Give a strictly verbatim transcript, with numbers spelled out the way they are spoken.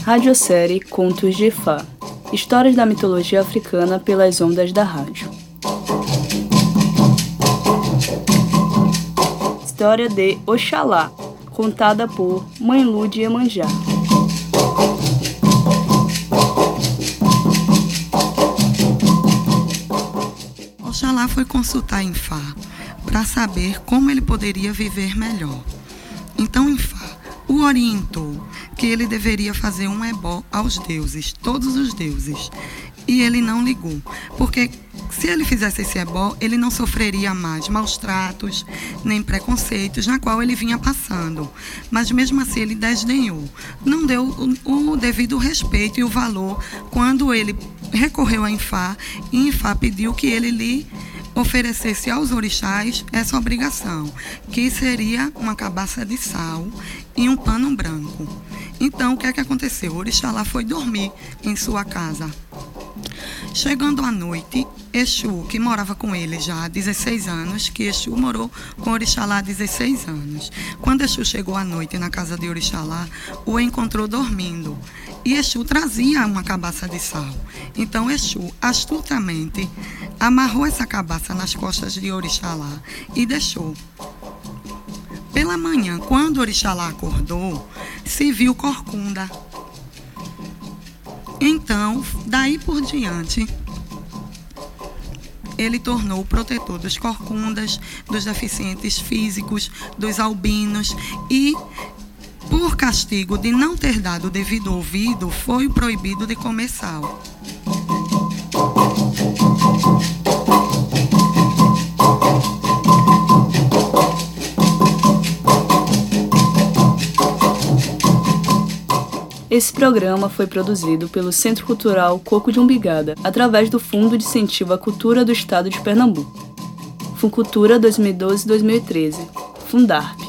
Radiosérie Contos de Ifá. Histórias da mitologia africana pelas ondas da rádio. História de Oxalá, contada por Mãe Lu de Iemanjá. Oxalá foi consultar Ifá para saber como ele poderia viver melhor. Então Ifá o orientou que ele deveria fazer um ebó aos deuses, todos os deuses. E ele não ligou, porque se ele fizesse esse ebó, ele não sofreria mais maus tratos, nem preconceitos, na qual ele vinha passando. Mas mesmo assim ele desdenhou, não deu o, o devido respeito e o valor quando ele recorreu a Ifá, e Ifá pediu que ele lhe oferecesse aos orixás essa obrigação, que seria uma cabaça de sal e um pano branco. Então, o que é que aconteceu? O orixá foi dormir em sua casa. Chegando à noite, Exu, que morava com ele já há dezesseis anos, que Exu morou com Orixalá há dezesseis anos. Quando Exu chegou à noite na casa de Orixalá, o encontrou dormindo. E Exu trazia uma cabaça de sal. Então Exu, astutamente, amarrou essa cabaça nas costas de Orixalá e deixou. Pela manhã, quando Orixalá acordou, se viu corcunda. Então, daí por diante, ele tornou o protetor dos corcundas, dos deficientes físicos, dos albinos e, por castigo de não ter dado o devido ouvido, foi proibido de comer sal. Esse programa foi produzido pelo Centro Cultural Coco de Umbigada, através do Fundo de Incentivo à Cultura do Estado de Pernambuco. Funcultura dois mil e doze a dois mil e treze. Fundarp.